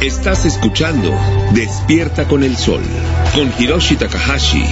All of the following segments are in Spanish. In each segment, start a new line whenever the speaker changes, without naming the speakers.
Estás escuchando Despierta con el Sol, con Hiroshi Takahashi.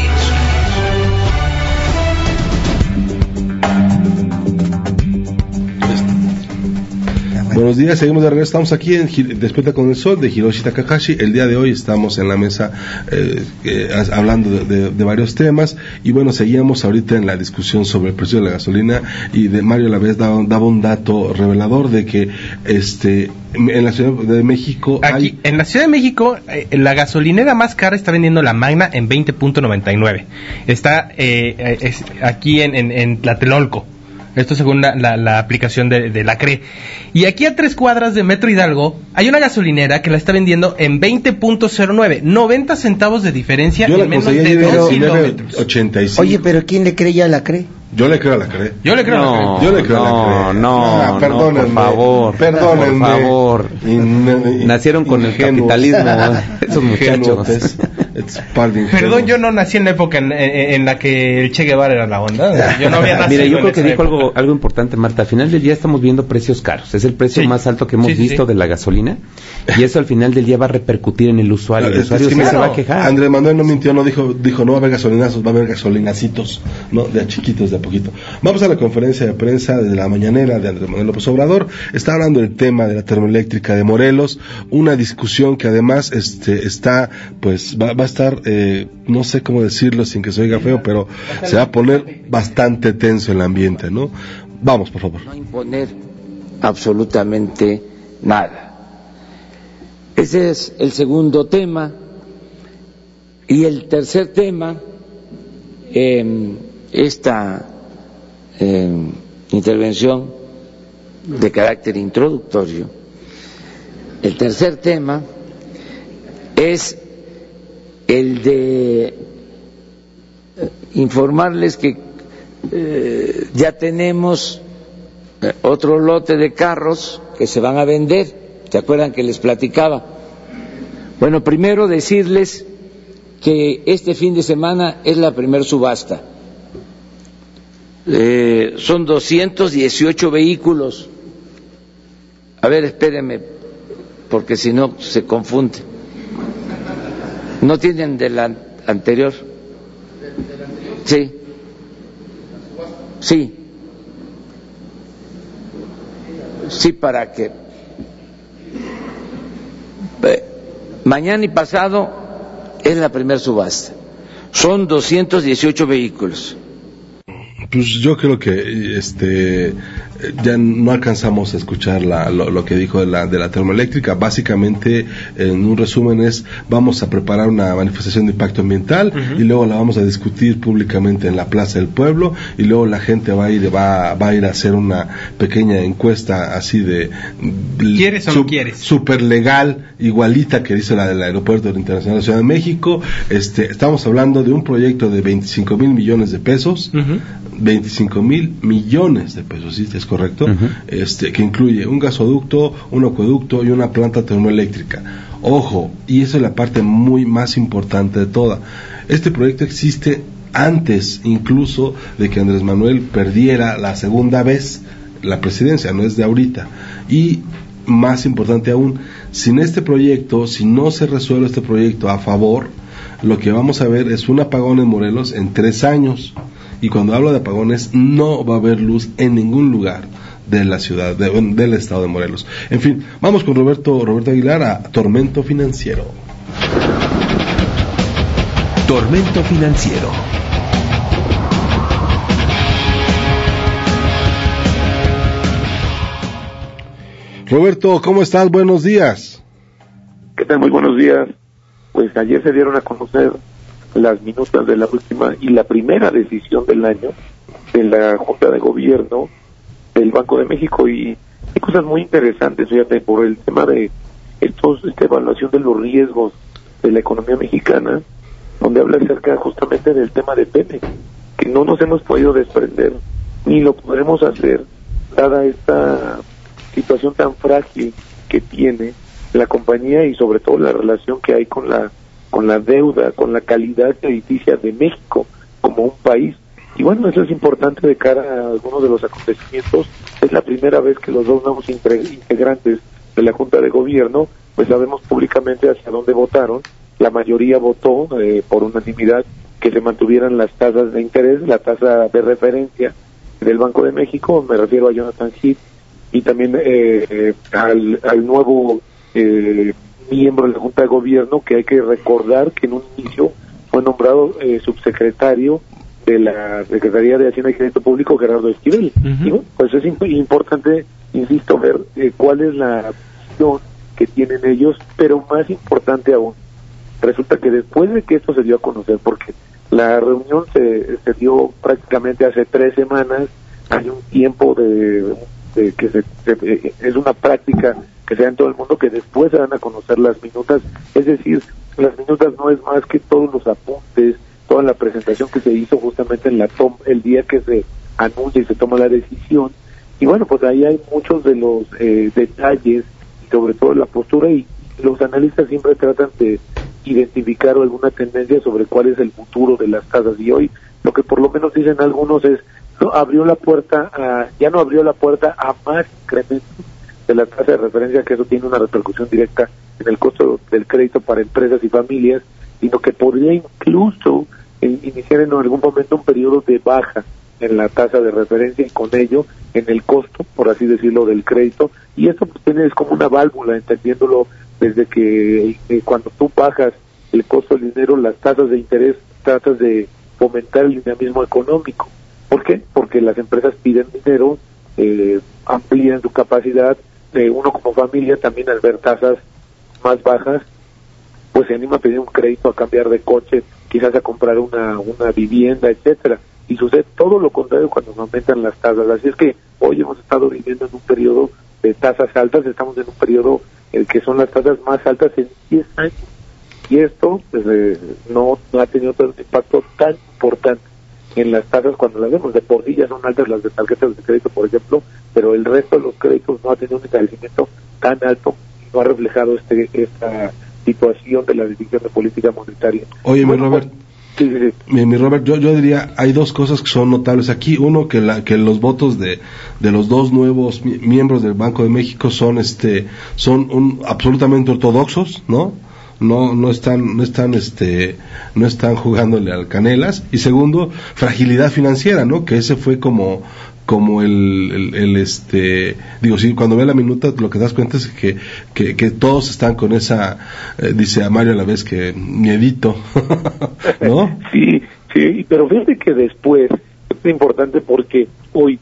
Buenos días, seguimos de regreso, estamos aquí en Despierta con el Sol de Hiroshi Takahashi. El día de hoy estamos en la mesa hablando de varios temas, y bueno, seguíamos ahorita en la discusión sobre el precio de la gasolina, y de Mario a la vez daba un dato revelador de que en la Ciudad de México
en la Ciudad de México la gasolinera más cara está vendiendo la Magna en 20.99. Está aquí en Tlatelolco. Esto según la aplicación de la CRE. Y aquí a 3 cuadras de Metro Hidalgo hay una gasolinera que la está vendiendo en 20.09, 90 centavos de diferencia en menos de 2 kilómetros.
85.
Oye, pero ¿quién le cree ya a la CRE?
Yo le creo a la CRE.
Yo le creo a la CRE.
Yo le creo a la CRE.
No,
perdónenme,
por favor.
Perdónenme.
Por favor. Nacieron con el capitalismo, esos muchachos.
Perdón, yo no nací en la época en la que el Che Guevara era la onda. Yo no había nacido.
Mira, yo creo que dijo algo importante, Marta. Al final del día estamos viendo precios caros. Es el precio más alto que hemos visto de la gasolina. Y eso al final del día va a repercutir en el usuario. El usuario se va a quejar.
Andrés Manuel no mintió, no dijo no va a haber gasolinazos, va a haber gasolinacitos, ¿no? De a chiquitos, de a poquito. Vamos a la conferencia de prensa de la mañanera de Andrés Manuel López Obrador. Está hablando del tema de la termoeléctrica de Morelos, una discusión que además está, pues, va a estar, no sé cómo decirlo sin que se oiga feo, pero se va a poner bastante tenso el ambiente, ¿no? Vamos, por favor.
No imponer absolutamente nada. Ese es el segundo tema. Y el tercer tema, esta intervención de carácter introductorio, el tercer tema es el de informarles que ya tenemos otro lote de carros que se van a vender. ¿Se acuerdan que les platicaba? Bueno, primero decirles que este fin de semana es la primer subasta. Son 218 vehículos. A ver, espérenme, porque si no se confunde. ¿No tienen de la anterior? Sí. Sí. Sí, para que mañana y pasado es la primera subasta. Son 218 vehículos.
Pues yo creo que ya no alcanzamos a escuchar lo que dijo de la termoeléctrica. Básicamente, en un resumen, vamos a preparar una manifestación de impacto ambiental, y luego la vamos a discutir públicamente en la Plaza del Pueblo, y luego la gente va a ir a hacer una pequeña encuesta así de
¿quieres o no quieres?
Súper legal, igualita que dice la del Aeropuerto Internacional de Ciudad de México. Estamos hablando de un proyecto de 25,000 millones de pesos. 25,000 millones de pesos, ¿sí? Es correcto. Que incluye un gasoducto, un acueducto y una planta termoeléctrica. Ojo, y esa es la parte más importante de toda. Este proyecto existe antes incluso de que Andrés Manuel perdiera la segunda vez la presidencia, no es de ahorita. Y más importante aún, sin este proyecto, si no se resuelve este proyecto a favor, lo que vamos a ver es un apagón en Morelos en 3 años. Y cuando hablo de apagones, no va a haber luz en ningún lugar de la ciudad, del estado de Morelos. En fin, vamos con Roberto Aguilar a Tormento Financiero.
Tormento Financiero.
Roberto, ¿cómo estás? Buenos días.
¿Qué tal? Muy buenos días. Pues ayer se dieron a conocer las minutas de la última y la primera decisión del año de la Junta de Gobierno del Banco de México, y hay cosas muy interesantes, fíjate, por el tema de esta evaluación de los riesgos de la economía mexicana, donde habla acerca justamente del tema de Pemex, que no nos hemos podido desprender, ni lo podremos hacer, dada esta situación tan frágil que tiene la compañía y sobre todo la relación que hay con la deuda, con la calidad crediticia de México como un país. Y bueno, eso es importante de cara a algunos de los acontecimientos. Es la primera vez que los dos nuevos integrantes de la Junta de Gobierno, pues sabemos públicamente hacia dónde votaron. La mayoría votó por unanimidad que se mantuvieran las tasas de interés, la tasa de referencia del Banco de México, me refiero a Jonathan Heath, y también al nuevo miembro de la Junta de Gobierno, que hay que recordar que en un inicio fue nombrado subsecretario de la Secretaría de Hacienda y Crédito Público, Gerardo Esquivel. Uh-huh. Y bueno, pues es importante, insisto, ver cuál es la visión que tienen ellos, pero más importante aún, resulta que después de que esto se dio a conocer, porque la reunión se dio prácticamente hace 3 semanas, hay un tiempo de que es una práctica que se da en todo el mundo, que después se dan a conocer las minutas, es decir, las minutas no es más que todos los apuntes, toda la presentación que se hizo justamente en el día que se anuncia y se toma la decisión, y bueno, pues ahí hay muchos de los detalles, y sobre todo la postura, y los analistas siempre tratan de identificar alguna tendencia sobre cuál es el futuro de las tasas, y hoy lo que por lo menos dicen algunos es ya no abrió la puerta a más incrementos de la tasa de referencia, que eso tiene una repercusión directa en el costo del crédito para empresas y familias, sino que podría incluso iniciar en algún momento un periodo de baja en la tasa de referencia y con ello en el costo, por así decirlo, del crédito, y esto pues es como una válvula, entendiéndolo desde que cuando tú bajas el costo del dinero, las tasas de interés, tratas de fomentar el dinamismo económico. ¿Por qué? Porque las empresas piden dinero, amplían su capacidad, uno como familia también al ver tasas más bajas, pues se anima a pedir un crédito, a cambiar de coche, quizás a comprar una vivienda, etcétera. Y sucede todo lo contrario cuando aumentan las tasas. Así es que hoy hemos estado viviendo en un periodo de tasas altas, estamos en un periodo que son las tasas más altas en 10 años. Y esto pues, no ha tenido un impacto tan importante en las tasas cuando las vemos. De por sí ya son altas las de tarjetas de crédito, por ejemplo, pero el resto de los créditos no ha tenido un encarecimiento tan alto y no ha reflejado esta situación de la decisión de política monetaria.
Oye, bueno, mi Robert, sí. Mi Robert, yo diría, hay 2 cosas que son notables aquí. Uno, que los votos de los 2 nuevos miembros del Banco de México son absolutamente ortodoxos, ¿no? No están jugándole al canelas. Y segundo, fragilidad financiera, ¿no? Que ese fue como sí, cuando ve la minuta lo que te das cuenta es que todos están con esa, dice a Mario a la vez que miedito, ¿no?
Sí, pero fíjate que después es importante porque hoy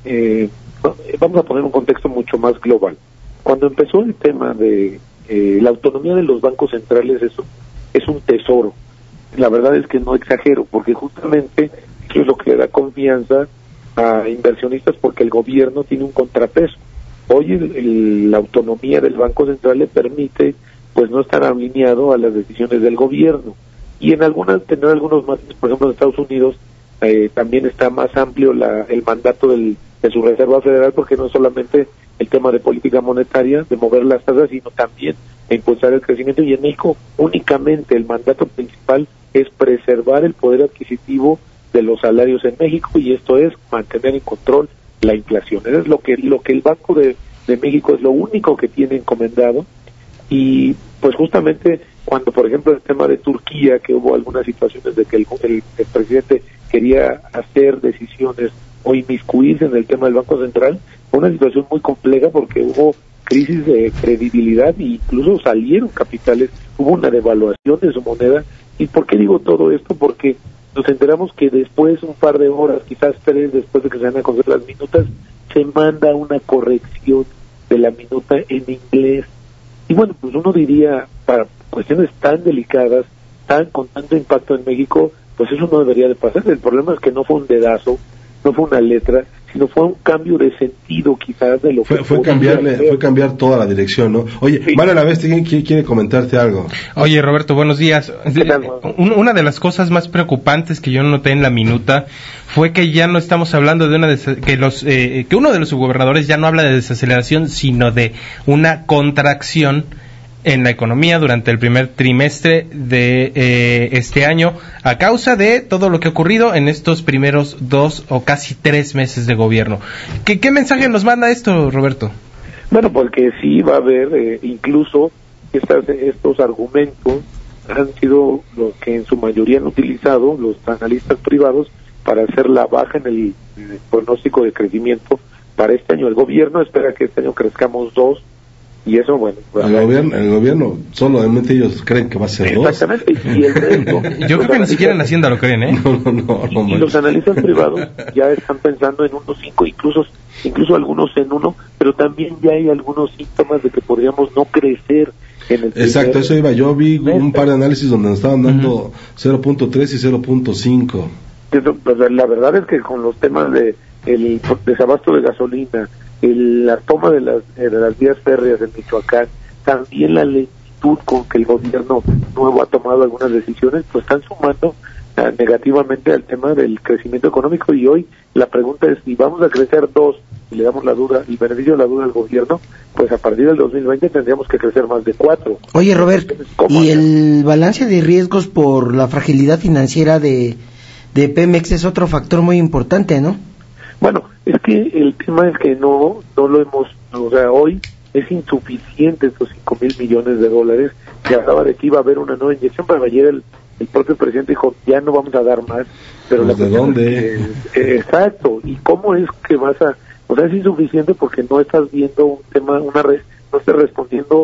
vamos a poner un contexto mucho más global. Cuando empezó el tema de la autonomía de los bancos centrales, es un tesoro. La verdad es que no exagero, porque justamente eso es lo que le da confianza a inversionistas, porque el gobierno tiene un contrapeso. Hoy la autonomía del Banco Central le permite pues no estar alineado a las decisiones del gobierno, y tener algunos más, por ejemplo en Estados Unidos también está más amplio el mandato de su Reserva Federal, porque no solamente el tema de política monetaria, de mover las tasas, sino también de impulsar el crecimiento, y en México únicamente el mandato principal es preservar el poder adquisitivo de los salarios en México, y esto es mantener en control la inflación. Eso es lo que el Banco de México es lo único que tiene encomendado. Y pues justamente cuando, por ejemplo, el tema de Turquía, que hubo algunas situaciones de que el presidente quería hacer decisiones o inmiscuirse en el tema del Banco Central, fue una situación muy compleja porque hubo crisis de credibilidad e incluso salieron capitales, hubo una devaluación de su moneda. ¿Y por qué digo todo esto? Porque nos enteramos que después, un par de horas, quizás 3 después de que se van a conocer las minutas, se manda una corrección de la minuta en inglés. Y bueno, pues uno diría, para cuestiones tan delicadas, con tanto impacto en México, pues eso no debería de pasar. El problema es que no fue un dedazo, no fue una letra, sino fue un cambio de sentido quizás de lo que
fue cambiar toda la dirección, ¿no? Oye, sí. Mario Alavés, ¿quién quiere comentarte algo?
Oye, Roberto, buenos días. Una de las cosas más preocupantes que yo noté en la minuta fue que ya no estamos hablando de que uno de los subgobernadores ya no habla de desaceleración, sino de una contracción en la economía durante el primer trimestre de este año, a causa de todo lo que ha ocurrido en estos primeros 2 o casi 3 meses de gobierno. ¿Qué mensaje nos manda esto, Roberto?
Bueno, porque sí va a haber, incluso estos argumentos han sido los que en su mayoría han utilizado los analistas privados para hacer la baja en el pronóstico de crecimiento para este año. El gobierno espera que este año crezcamos 2%, y eso, bueno...
El gobierno, solamente ellos creen que va a ser 2%.
Exactamente, y el resto...
Yo creo que ni siquiera en Hacienda lo creen, ¿eh?
Y los analistas privados ya están pensando en 1.5, incluso algunos en 1, pero también ya hay algunos síntomas de que podríamos no crecer en el...
Exacto, eso iba. Yo vi un par de análisis donde nos estaban dando 0.3 y 0.5.
La verdad es que con los temas de el desabasto de gasolina, la toma de las vías férreas en Michoacán, también la lentitud con que el gobierno nuevo ha tomado algunas decisiones, pues están sumando negativamente al tema del crecimiento económico. Y hoy la pregunta es, si vamos a crecer 2 y le damos el beneficio de la duda al gobierno, pues a partir del 2020 tendríamos que crecer más de 4.
Oye, Robert, ¿y el balance de riesgos por la fragilidad financiera de Pemex es otro factor muy importante, ¿no?
Bueno, es que el tema es que no lo hemos, o sea, hoy es insuficiente estos $5,000 millones. Se hablaba de que iba a haber una nueva inyección, pero ayer el propio presidente dijo, ya no vamos a dar más. Pero
pues ¿de dónde?
Exacto, ¿y cómo es que vas a...? O sea, es insuficiente porque no estás viendo un tema, no estás respondiendo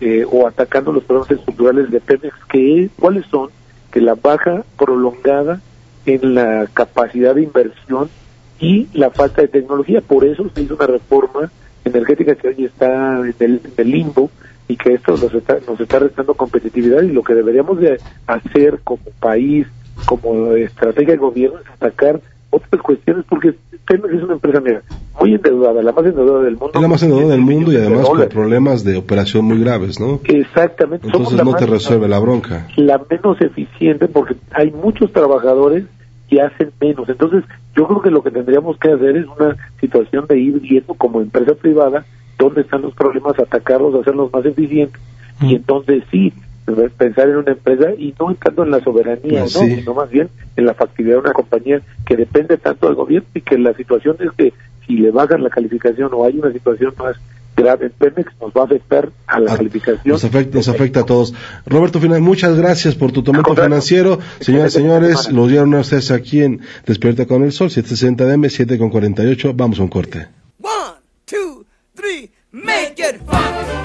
o atacando los problemas estructurales de Pemex, ¿cuáles son? Que la baja prolongada en la capacidad de inversión y la falta de tecnología. Por eso se hizo una reforma energética que hoy está en el limbo, y que esto nos está restando competitividad, y lo que deberíamos de hacer como país, como estrategia de gobierno, es atacar otras cuestiones, porque Pemex es una empresa muy endeudada, la más endeudada del mundo.
Es la más endeudada del mundo, y además con problemas de operación muy graves, ¿no?
Exactamente.
Entonces no te resuelve la bronca.
La menos eficiente, porque hay muchos trabajadores que hacen menos. Entonces yo creo que lo que tendríamos que hacer es una situación de ir viendo como empresa privada dónde están los problemas, atacarlos, hacerlos más eficientes, y entonces sí, pensar en una empresa y no tanto en la soberanía,
pues
¿no?
Sí.
Sino más bien en la factibilidad de una compañía que depende tanto del gobierno, y que la situación es que si le bajan la calificación o hay una situación más grave en Pemex, nos va a afectar a la calificación.
Nos afecta a todos. Roberto Final, muchas gracias por tu momento financiero. Señoras y señores, lo dieron a ustedes aquí en Despierta con el Sol, 760 DM, 7:48. Vamos a un corte.
1, 2, 3, make it fun.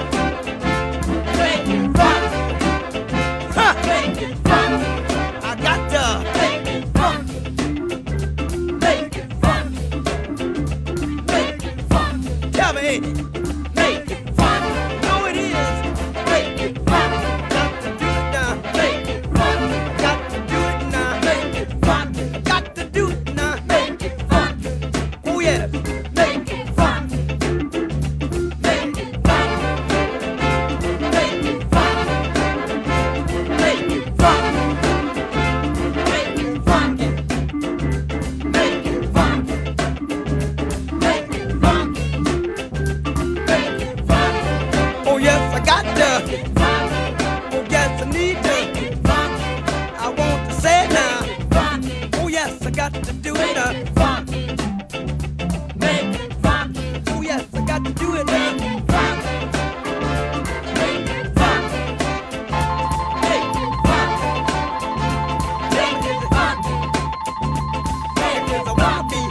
Make it fun. Ha! Make it fun. I got to make it fun. Make it fun. Make it fun. Tell me, ain't it? Make it fun. No, it is. Make it fun. Got to do it now. Make it fun. Got to do it now. Make it fun. Got to do it now. Make it fun. Oh yes. Make it fun. Make it fun. Make it fun. Make it fun. Make it fun. Make it fun. Make it fun. Make it fun. Oh yes, I got to. Oh yes, I need to. I want to say it now. Oh yes, I got to do it now. Make it fun. Oh yes, I got to do it now. Make it fun. Make it fun. Make it fun. Make it a want to be.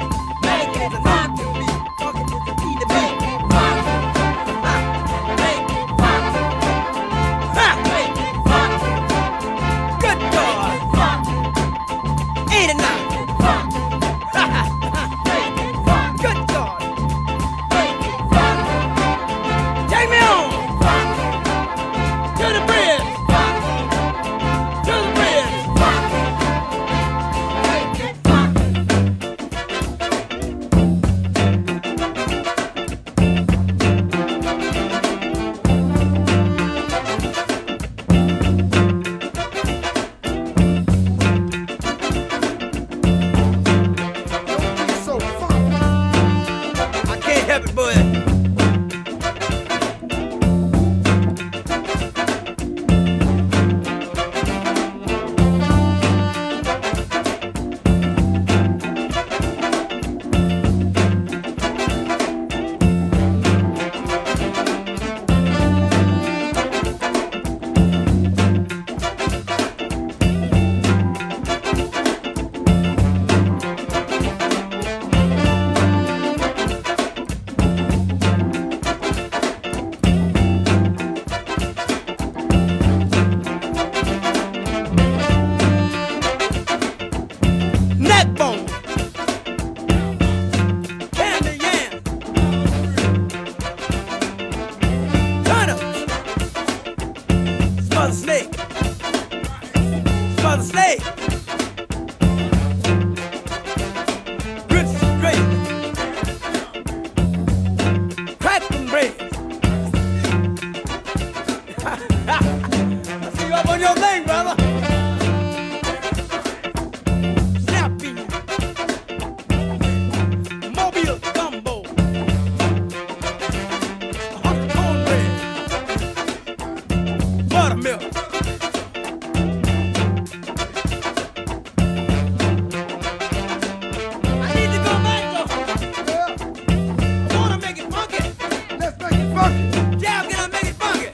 Make it a not to be. Make it a need to be. Make say. Grits and gravy. Crack them bread. I see you up on your thing, brother. Snap bean. Mobile gumbo. Hot cornbread. Buttermilk. I need to go back though. I wanna make it funky. Let's make it funky. Yeah, can I make it funky?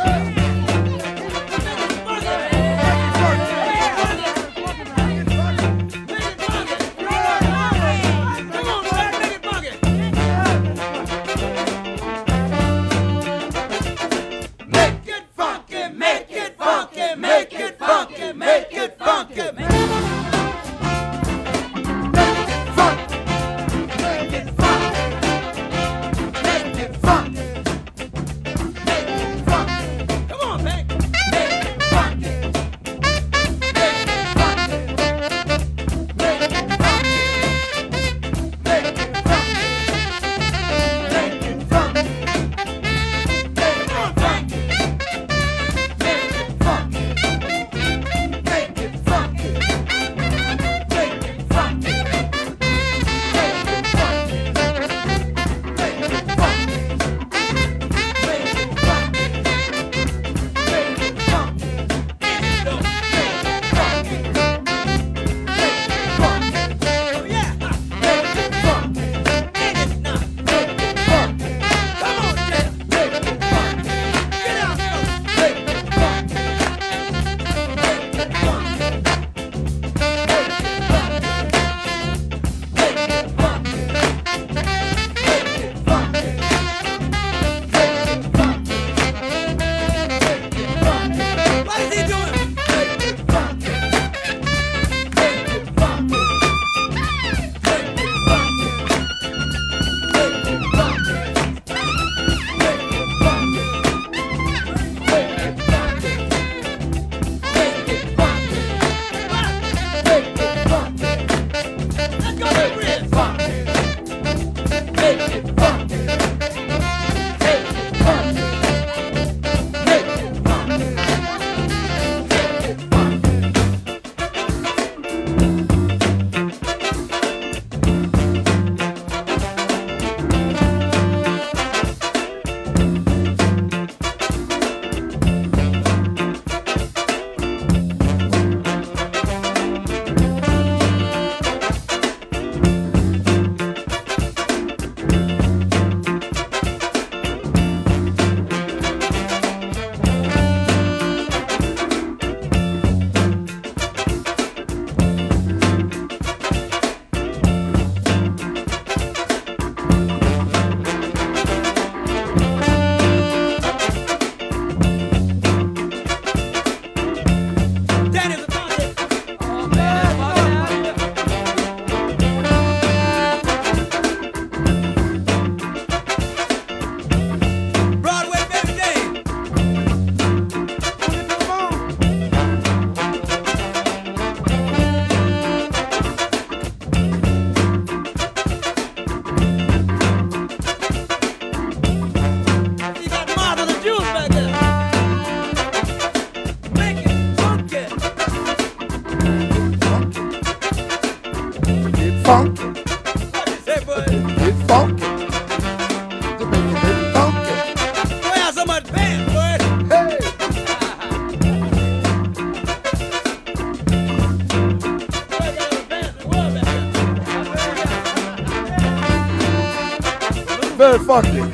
Very funky.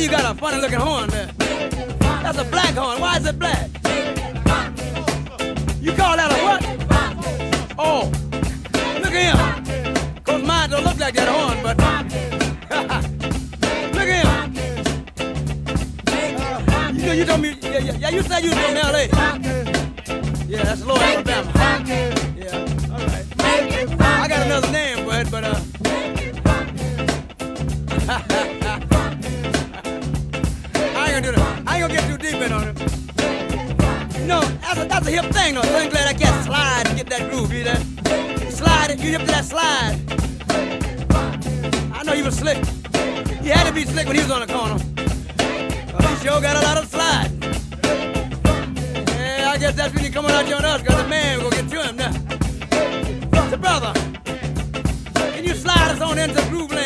see you got a funny looking horn there. That's a black horn. Why is it black? You call that a what? Oh, look at him. Cause mine don't look like that horn, but look at him. You told me, yeah, you said you was from L.A. Yeah, that's Lower Alabama. Yeah, all right. I got another name for it, but I ain't gonna get too deep in on it. You know, that's a hip thing, though. So I'm glad I can't slide and get that groove, you know? Slide it, you hip to that slide. I know he was slick. He had to be slick when he was on the corner. He sure got a lot of slide. Yeah, I guess that's when you coming out here on us, because the man will get to him now. So, brother, can you slide us on into the groove land?